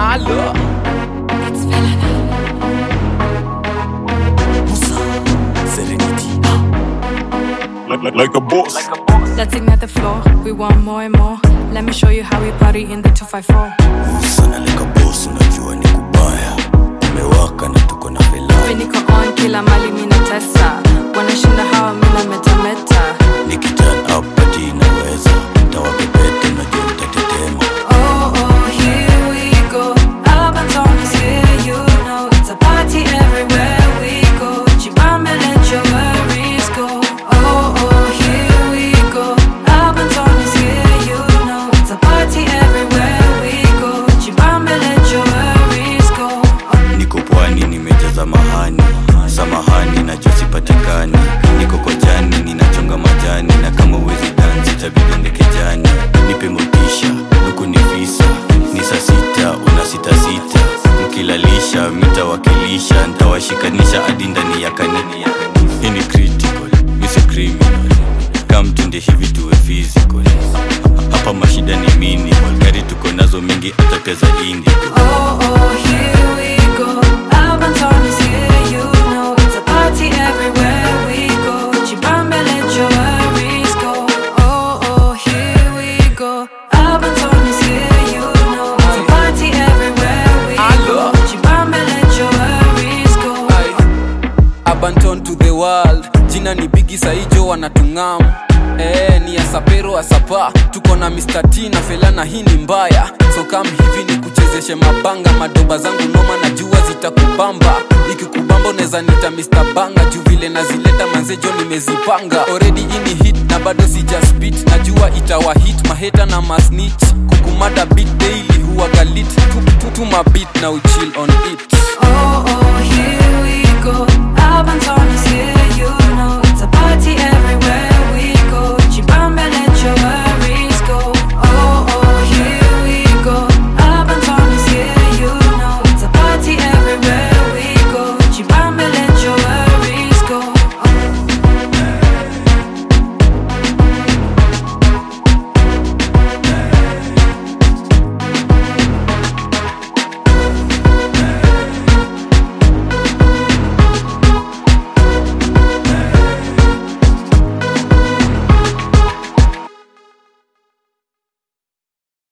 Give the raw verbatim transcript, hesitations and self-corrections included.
Allo. It's Velana. Musa, Serenity. Like, like, like a boss. Like a boss. Let's ignite the floor. We want more and more. Let me show you how we party in the two five four. Musa na like a boss, unajua ni kubaya. Umewaka na tuko na velana. Niko on kila mali mina tesa. Wanashinda hawa mina meta meta. Niki turn up pati inaweza. Tawakepete na jua mtatetema. Oh oh, here we go. Albanton is here, you know. It's a party everywhere we go. Chibambe, let your worries go. Oh oh, here we go. Albanton is here, you know. It's a party everywhere we go. Chibambe, let your worries go. Niko pwani nimejaza mahani. Samahani na josi patikani. Niko kwa jani ninachonga majani. Na kama uwezi dansi itabidi ndeke jani. Nipe motisha, nuku ni visa. Ni saa sita, una sita sita. Mkilalisha, mitawakilisha. Ntawashikanisha hadi ndani ya kanini. Hii ni critical, misi criminal. Come tunde hivi tuwe physical. Hapa mashida ni minimal. Gari tuko nazo mingi hata pia za indigo. Oh oh, here we go. Albanton is here, you know. It's a party everywhere we go. Chibambe, let your worries go. Oh oh, here we go. Albanton is here, you know. It's a party everywhere we go. Chibambe, let your worries go. Abanton to the world. Jina ni Biggie Saijo wanatungam. Eh, ni asapero asapa. Tuko na Mister T na Velana, hii ni mbaya. So come hivi ni kuchezeshe mabanga. Madoba zangu noma na jua zitakubamba. Ikikubamba unaweza nita Mister Banga. Juu vile nazileta manzejo nimezipanga. Already ini hit na bado sija spit. Najua itawa hit maheta na masnitch. Kukumada beat daily huwa galit. Tu, tu, tu ma beat na uchill on it.